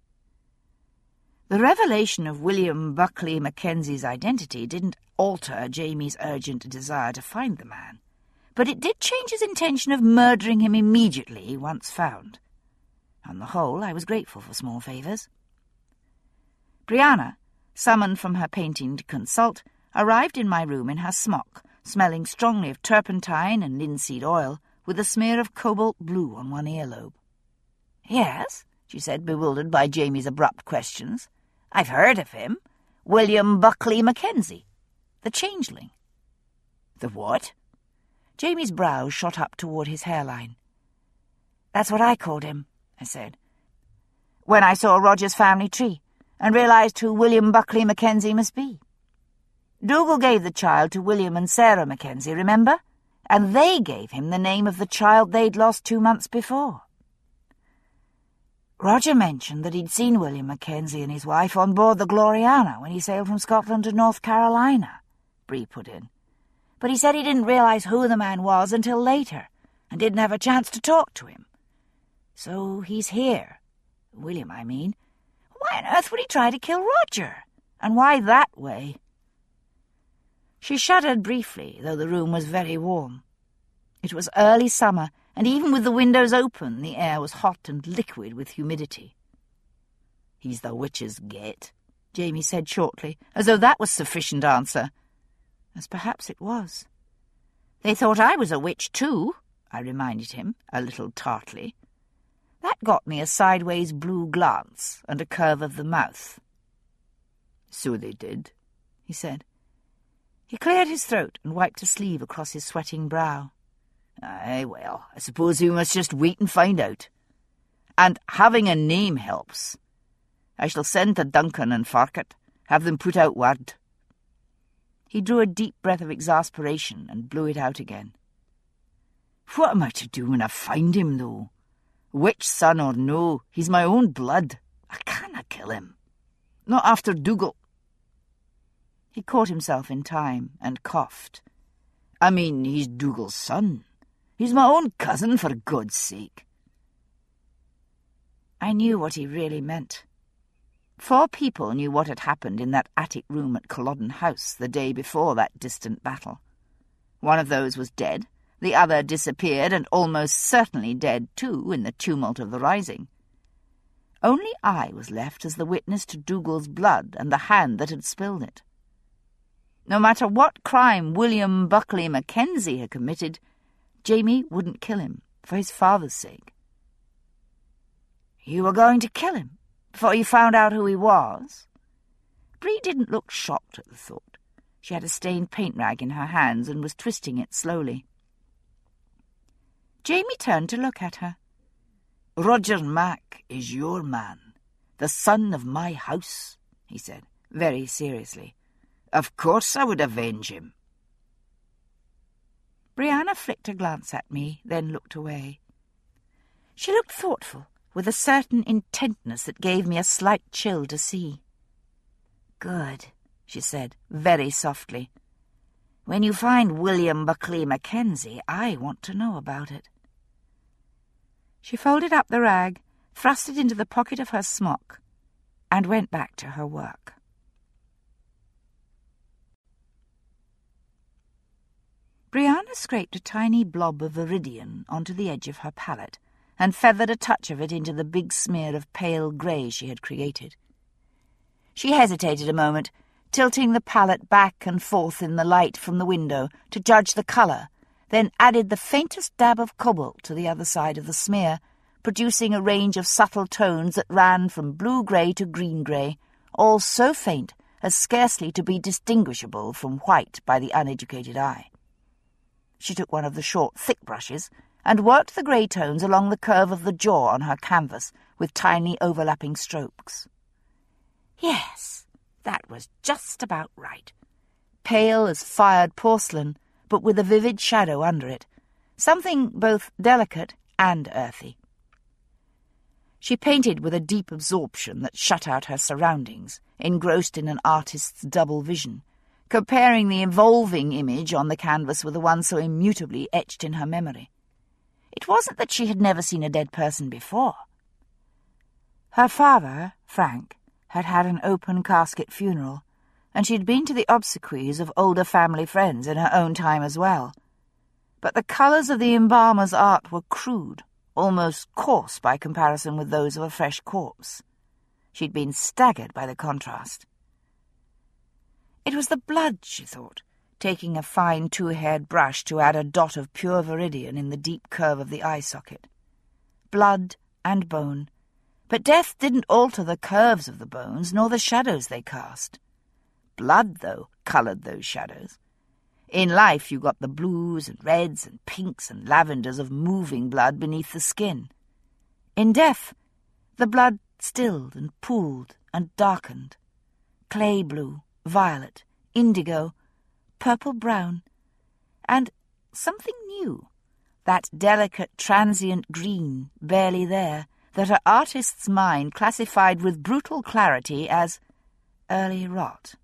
The revelation of William Buckley Mackenzie's identity didn't alter Jamie's urgent desire to find the man, but it did change his intention of murdering him immediately once found. On the whole, I was grateful for small favours. Brianna, summoned from her painting to consult, arrived in my room in her smock, smelling strongly of turpentine and linseed oil, with a smear of cobalt blue on one earlobe. "Yes," she said, bewildered by Jamie's abrupt questions. "I've heard of him. William Buckley Mackenzie, the changeling." "The what?" Jamie's brows shot up toward his hairline. "That's what I called him," I said, "when I saw Roger's family tree and realised who William Buckley Mackenzie must be. Dougal gave the child to William and Sarah Mackenzie, remember? And they gave him the name of the child they'd lost 2 months before. Roger mentioned that he'd seen William Mackenzie and his wife on board the Gloriana when he sailed from Scotland to North Carolina," Bree put in. "But he said he didn't realise who the man was until later, and didn't have a chance to talk to him. So he's here. William, I mean. Why on earth would he try to kill Roger? And why that way?" She shuddered briefly, though the room was very warm. It was early summer, and even with the windows open, the air was hot and liquid with humidity. "He's the witch's gate," Jamie said shortly, as though that was sufficient answer. As perhaps it was. "They thought I was a witch too," I reminded him, a little tartly. That got me a sideways blue glance and a curve of the mouth. "So they did," he said. He cleared his throat and wiped a sleeve across his sweating brow. "Aye, well, I suppose we must just wait and find out. And having a name helps. I shall send to Duncan and Farkett, have them put out word." He drew a deep breath of exasperation and blew it out again. "What am I to do when I find him, though? Witch son or no, he's my own blood. I canna kill him. Not after Dougal." He caught himself in time and coughed. "I mean, he's Dougal's son. He's my own cousin, for God's sake." I knew what he really meant. 4 people knew what had happened in that attic room at Culloden House the day before that distant battle. One of those was dead, the other disappeared and almost certainly dead too in the tumult of the rising. Only I was left as the witness to Dougal's blood and the hand that had spilled it. No matter what crime William Buckley Mackenzie had committed, Jamie wouldn't kill him, for his father's sake. "You were going to kill him, before you found out who he was?" Bree didn't look shocked at the thought. She had a stained paint rag in her hands and was twisting it slowly. Jamie turned to look at her. "Roger Mack is your man, the son of my house," he said, very seriously. "Of course I would avenge him." Brianna flicked a glance at me, then looked away. She looked thoughtful, with a certain intentness that gave me a slight chill to see. "Good," she said, very softly. "When you find William Buckley Mackenzie, I want to know about it." She folded up the rag, thrust it into the pocket of her smock, and went back to her work. Brianna scraped a tiny blob of viridian onto the edge of her palette and feathered a touch of it into the big smear of pale grey she had created. She hesitated a moment, tilting the palette back and forth in the light from the window to judge the colour, then added the faintest dab of cobalt to the other side of the smear, producing a range of subtle tones that ran from blue-grey to green-grey, all so faint as scarcely to be distinguishable from white by the uneducated eye. She took one of the short, thick brushes and worked the grey tones along the curve of the jaw on her canvas with tiny overlapping strokes. Yes, that was just about right. Pale as fired porcelain, but with a vivid shadow under it, something both delicate and earthy. She painted with a deep absorption that shut out her surroundings, engrossed in an artist's double vision, comparing the evolving image on the canvas with the one so immutably etched in her memory. It wasn't that she had never seen a dead person before. Her father, Frank, had had an open casket funeral, and she'd been to the obsequies of older family friends in her own time as well. But the colours of the embalmer's art were crude, almost coarse by comparison with those of a fresh corpse. She'd been staggered by the contrast. It was the blood, she thought, taking a fine two-haired brush to add a dot of pure viridian in the deep curve of the eye socket. Blood and bone, but death didn't alter the curves of the bones nor the shadows they cast. Blood, though, coloured those shadows. In life you got the blues and reds and pinks and lavenders of moving blood beneath the skin. In death, the blood stilled and pooled and darkened. Clay blue, violet, indigo, purple-brown, and something new, that delicate transient green barely there, that her artist's mind classified with brutal clarity as early rot.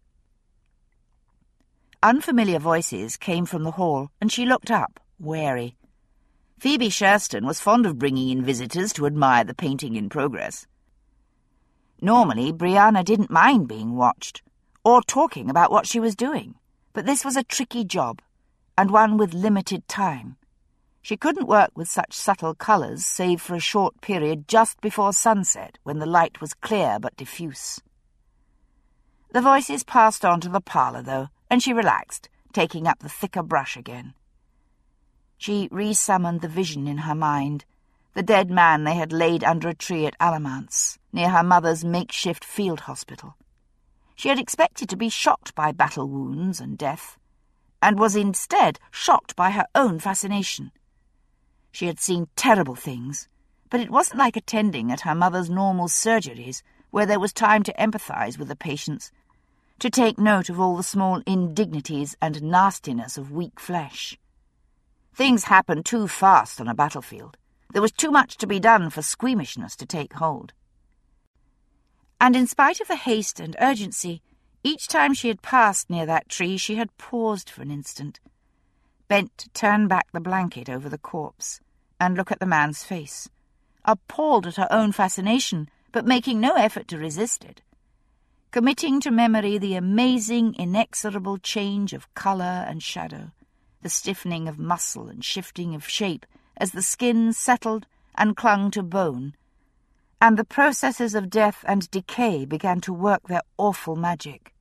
Unfamiliar voices came from the hall, and she looked up, wary. Phoebe Sherston was fond of bringing in visitors to admire the painting in progress. Normally, Brianna didn't mind being watched, or talking about what she was doing, but this was a tricky job, and one with limited time. She couldn't work with such subtle colours save for a short period just before sunset, when the light was clear but diffuse. The voices passed on to the parlour, though, and she relaxed, taking up the thicker brush again. She re-summoned the vision in her mind, the dead man they had laid under a tree at Alamance, near her mother's makeshift field hospital. She had expected to be shocked by battle wounds and death, and was instead shocked by her own fascination. She had seen terrible things, but it wasn't like attending at her mother's normal surgeries, where there was time to empathise with the patients, to take note of all the small indignities and nastiness of weak flesh. Things happened too fast on a battlefield. There was too much to be done for squeamishness to take hold. And in spite of the haste and urgency, each time she had passed near that tree she had paused for an instant, bent to turn back the blanket over the corpse and look at the man's face, appalled at her own fascination, but making no effort to resist it, committing to memory the amazing, inexorable change of colour and shadow, the stiffening of muscle and shifting of shape as the skin settled and clung to bone, and the processes of death and decay began to work their awful magic.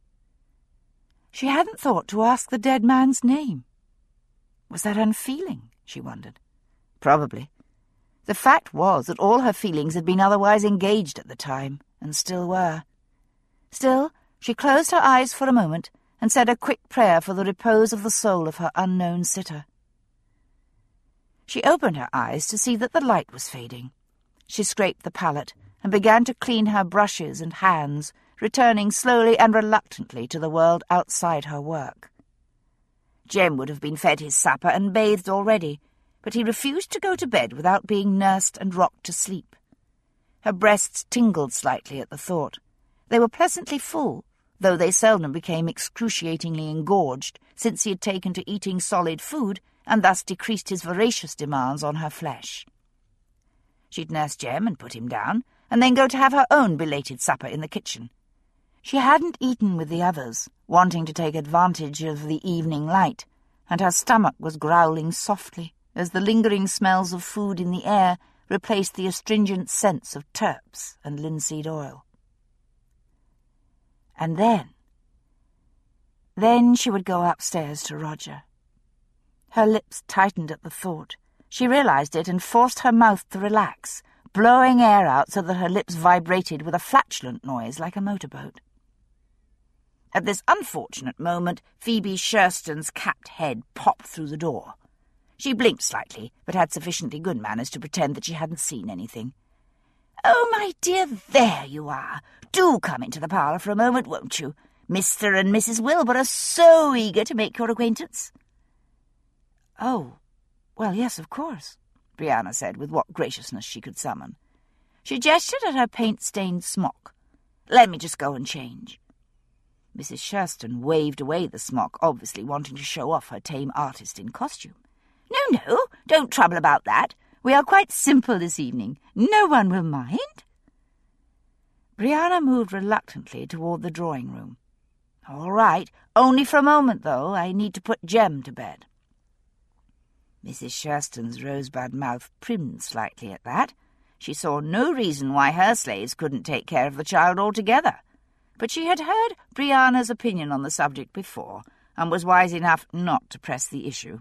She hadn't thought to ask the dead man's name. Was that unfeeling, she wondered? Probably. The fact was that all her feelings had been otherwise engaged at the time, and still were. Still, she closed her eyes for a moment and said a quick prayer for the repose of the soul of her unknown sitter. She opened her eyes to see that the light was fading. She scraped the palette and began to clean her brushes and hands, returning slowly and reluctantly to the world outside her work. Jem would have been fed his supper and bathed already, but he refused to go to bed without being nursed and rocked to sleep. Her breasts tingled slightly at the thought. They were pleasantly full, though they seldom became excruciatingly engorged, since he had taken to eating solid food and thus decreased his voracious demands on her flesh. She'd nurse Jem and put him down, and then go to have her own belated supper in the kitchen. She hadn't eaten with the others, wanting to take advantage of the evening light, and her stomach was growling softly as the lingering smells of food in the air replaced the astringent scents of turps and linseed oil. And then she would go upstairs to Roger. Her lips tightened at the thought. She realized it and forced her mouth to relax, blowing air out so that her lips vibrated with a flatulent noise like a motorboat. At this unfortunate moment, Phoebe Sherston's capped head popped through the door. She blinked slightly, but had sufficiently good manners to pretend that she hadn't seen anything. "Oh, my dear, there you are. Do come into the parlour for a moment, won't you? Mr. and Mrs. Wilbur are so eager to make your acquaintance." "Oh, well, yes, of course," Brianna said with what graciousness she could summon. She gestured at her paint-stained smock. "Let me just go and change." Mrs. Sherston waved away the smock, obviously wanting to show off her tame artist in costume. No, don't trouble about that. We are quite simple this evening. No one will mind." Brianna moved reluctantly toward the drawing-room. "All right, only for a moment, though. I need to put Jem to bed." Mrs. Sherston's rosebud mouth primed slightly at that. She saw no reason why her slaves couldn't take care of the child altogether. But she had heard Brianna's opinion on the subject before, and was wise enough not to press the issue.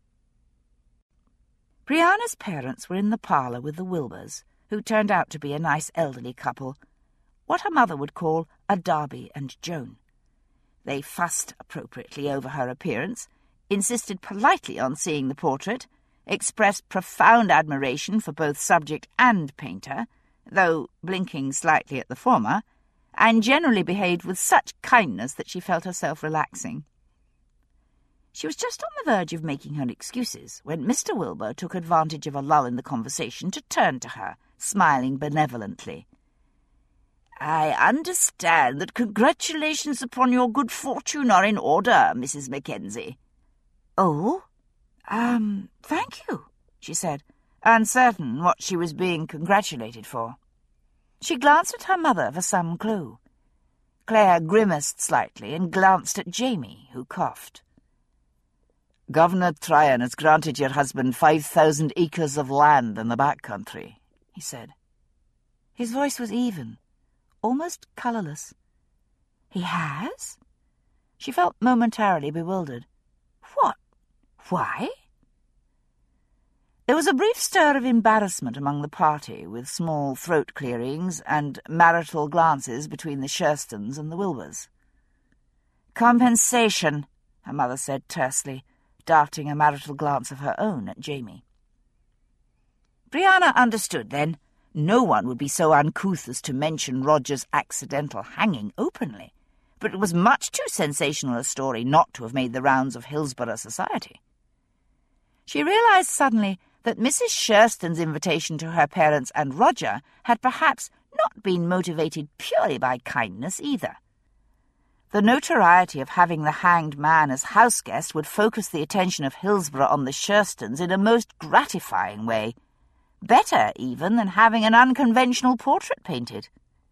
Brianna's parents were in the parlour with the Wilburs, who turned out to be a nice elderly couple, what her mother would call a Darby and Joan. They fussed appropriately over her appearance, insisted politely on seeing the portrait, expressed profound admiration for both subject and painter, though blinking slightly at the former, and generally behaved with such kindness that she felt herself relaxing. She was just on the verge of making her excuses when Mr. Wilbur took advantage of a lull in the conversation to turn to her, smiling benevolently. "I understand that congratulations upon your good fortune are in order, Mrs. Mackenzie." "Oh, thank you," she said, uncertain what she was being congratulated for. She glanced at her mother for some clue. Claire grimaced slightly and glanced at Jamie, who coughed. "Governor Tryon has granted your husband 5,000 acres of land in the back country," he said. His voice was even, almost colourless. "He has?" She felt momentarily bewildered. "What? Why?" There was a brief stir of embarrassment among the party, with small throat-clearings and marital glances between the Sherstons and the Wilburs. "Compensation," her mother said tersely, darting a marital glance of her own at Jamie. Brianna understood, then. No one would be so uncouth as to mention Roger's accidental hanging openly, but it was much too sensational a story not to have made the rounds of Hillsborough society. She realized suddenly that Mrs. Sherston's invitation to her parents and Roger had perhaps not been motivated purely by kindness either. The notoriety of having the hanged man as house-guest would focus the attention of Hillsborough on the Sherstons in a most gratifying way, better even than having an unconventional portrait painted.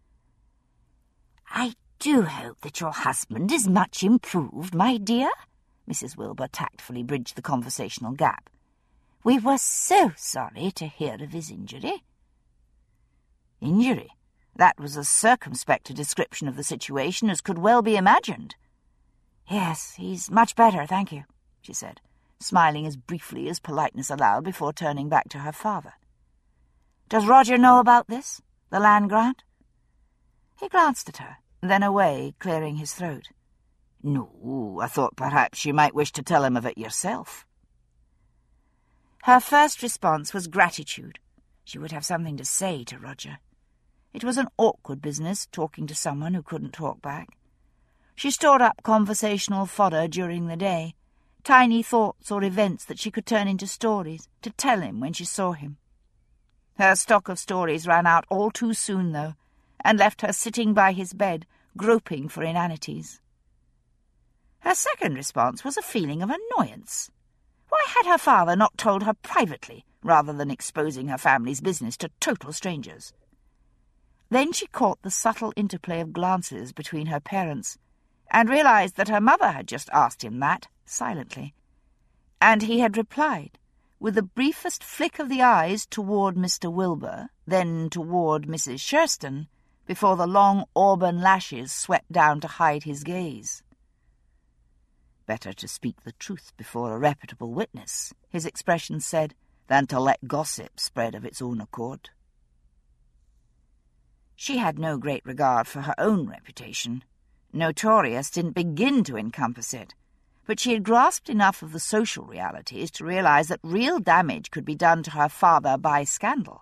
"I do hope that your husband is much improved, my dear," Mrs. Wilbur tactfully bridged the conversational gap. "We were so sorry to hear of his injury." Injury? That was as circumspect a description of the situation as could well be imagined. "Yes, he's much better, thank you," she said, smiling as briefly as politeness allowed before turning back to her father. "Does Roger know about this, the land grant?" He glanced at her, then away, clearing his throat. "No, I thought perhaps you might wish to tell him of it yourself." Her first response was gratitude. She would have something to say to Roger. It was an awkward business, talking to someone who couldn't talk back. She stored up conversational fodder during the day, tiny thoughts or events that she could turn into stories, to tell him when she saw him. Her stock of stories ran out all too soon, though, and left her sitting by his bed, groping for inanities. Her second response was a feeling of annoyance. Why had her father not told her privately, rather than exposing her family's business to total strangers? Then she caught the subtle interplay of glances between her parents, and realized that her mother had just asked him that, silently, and he had replied, with the briefest flick of the eyes toward Mr. Wilbur, then toward Mrs. Sherston, before the long auburn lashes swept down to hide his gaze. Better to speak the truth before a reputable witness, his expression said, than to let gossip spread of its own accord. She had no great regard for her own reputation. Notorious didn't begin to encompass it, but she had grasped enough of the social realities to realize that real damage could be done to her father by scandal.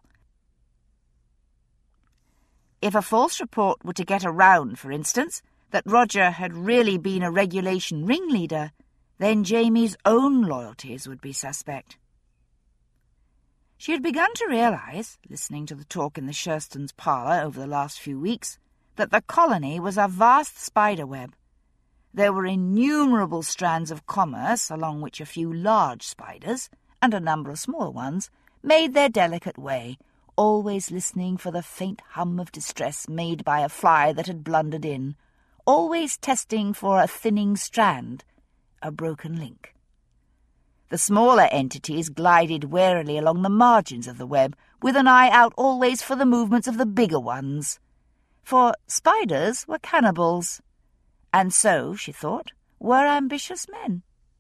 If a false report were to get around, for instance, that Roger had really been a regulation ringleader, then Jamie's own loyalties would be suspect. She had begun to realize, listening to the talk in the Sherstons' parlour over the last few weeks, that the colony was a vast spider web. There were innumerable strands of commerce along which a few large spiders, and a number of smaller ones, made their delicate way, always listening for the faint hum of distress made by a fly that had blundered in, always testing for a thinning strand, a broken link. The smaller entities glided warily along the margins of the web, with an eye out always for the movements of the bigger ones. For spiders were cannibals, and so, she thought, were ambitious men.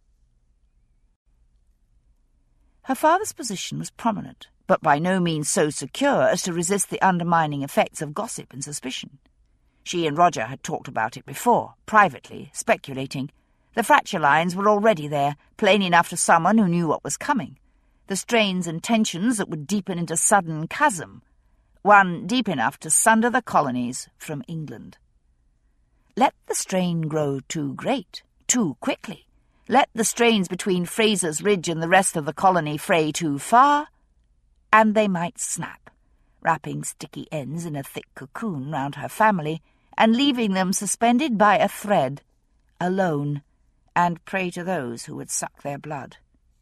Her father's position was prominent, but by no means so secure as to resist the undermining effects of gossip and suspicion. She and Roger had talked about it before, privately, speculating. The fracture lines were already there, plain enough to someone who knew what was coming. The strains and tensions that would deepen into sudden chasm, one deep enough to sunder the colonies from England. Let the strain grow too great, too quickly. Let the strains between Fraser's Ridge and the rest of the colony fray too far, and they might snap, wrapping sticky ends in a thick cocoon round her family and leaving them suspended by a thread, alone, and prey to those who would suck their blood.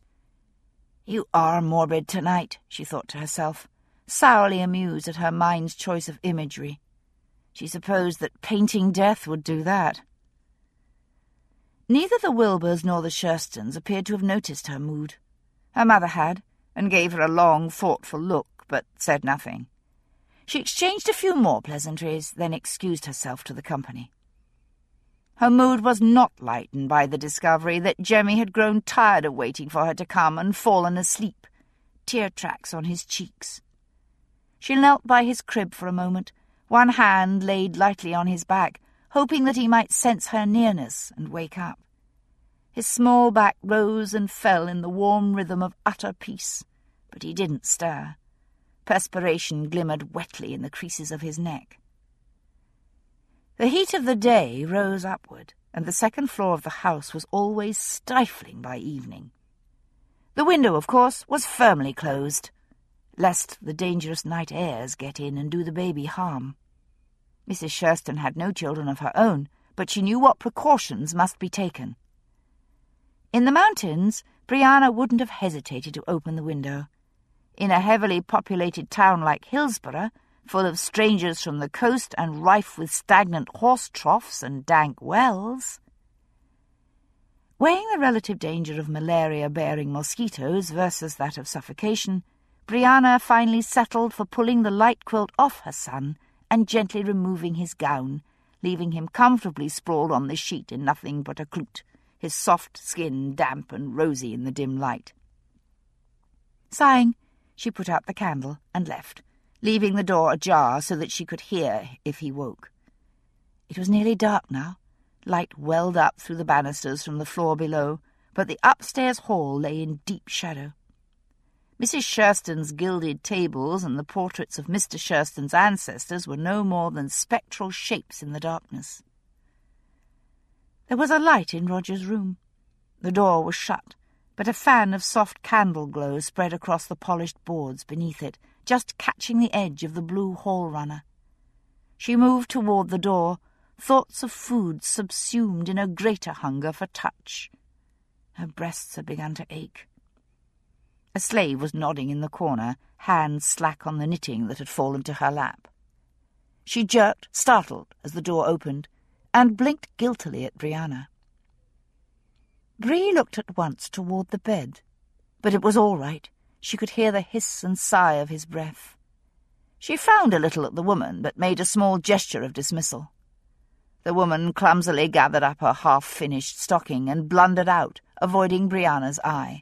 "You are morbid tonight," she thought to herself, sourly amused at her mind's choice of imagery. She supposed that painting death would do that. Neither the Wilburs nor the Sherstons appeared to have noticed her mood. Her mother had, and gave her a long, thoughtful look, but said nothing. She exchanged a few more pleasantries, then excused herself to the company. Her mood was not lightened by the discovery that Jemmy had grown tired of waiting for her to come and fallen asleep, tear tracks on his cheeks. She knelt by his crib for a moment, one hand laid lightly on his back, hoping that he might sense her nearness and wake up. His small back rose and fell in the warm rhythm of utter peace, but he didn't stir. Perspiration glimmered wetly in the creases of his neck. The heat of the day rose upward, and the second floor of the house was always stifling by evening. The window, of course, was firmly closed, lest the dangerous night airs get in and do the baby harm. Mrs. Sherston had no children of her own, but she knew what precautions must be taken. In the mountains, Brianna wouldn't have hesitated to open the window. In a heavily populated town like Hillsborough, full of strangers from the coast and rife with stagnant horse troughs and dank wells. Weighing the relative danger of malaria-bearing mosquitoes versus that of suffocation, Brianna finally settled for pulling the light quilt off her son and gently removing his gown, leaving him comfortably sprawled on the sheet in nothing but a clute, his soft skin damp and rosy in the dim light. Sighing, she put out the candle and left, leaving the door ajar so that she could hear if he woke. It was nearly dark now. Light welled up through the banisters from the floor below, but the upstairs hall lay in deep shadow. Mrs. Sherston's gilded tables and the portraits of Mr. Sherston's ancestors were no more than spectral shapes in the darkness. There was a light in Roger's room. The door was shut, but a fan of soft candle glow spread across the polished boards beneath it, just catching the edge of the blue hall runner. She moved toward the door, thoughts of food subsumed in a greater hunger for touch. Her breasts had begun to ache. A slave was nodding in the corner, hands slack on the knitting that had fallen to her lap. She jerked, startled, as the door opened, and blinked guiltily at Brianna. Bree looked at once toward the bed, but it was all right. She could hear the hiss and sigh of his breath. She frowned a little at the woman, but made a small gesture of dismissal. The woman clumsily gathered up her half-finished stocking and blundered out, avoiding Brianna's eye.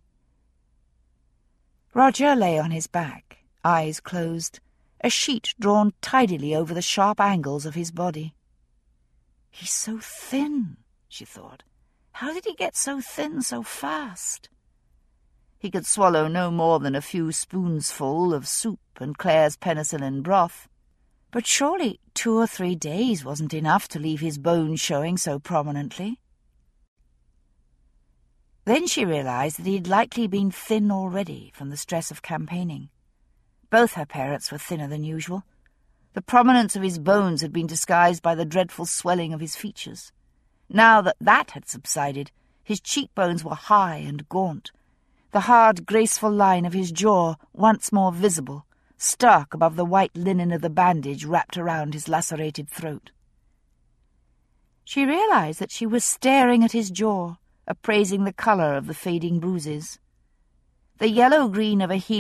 Roger lay on his back, eyes closed, a sheet drawn tidily over the sharp angles of his body. "He's so thin," she thought. "How did he get so thin so fast?" He could swallow no more than a few spoonsful of soup and Claire's penicillin broth, but surely 2 or 3 days wasn't enough to leave his bones showing so prominently. Then she realized that he had likely been thin already from the stress of campaigning. Both her parents were thinner than usual. The prominence of his bones had been disguised by the dreadful swelling of his features. Now that that had subsided, his cheekbones were high and gaunt, the hard, graceful line of his jaw once more visible, stark above the white linen of the bandage wrapped around his lacerated throat. She realized that she was staring at his jaw, appraising the color of the fading bruises. The yellow-green of a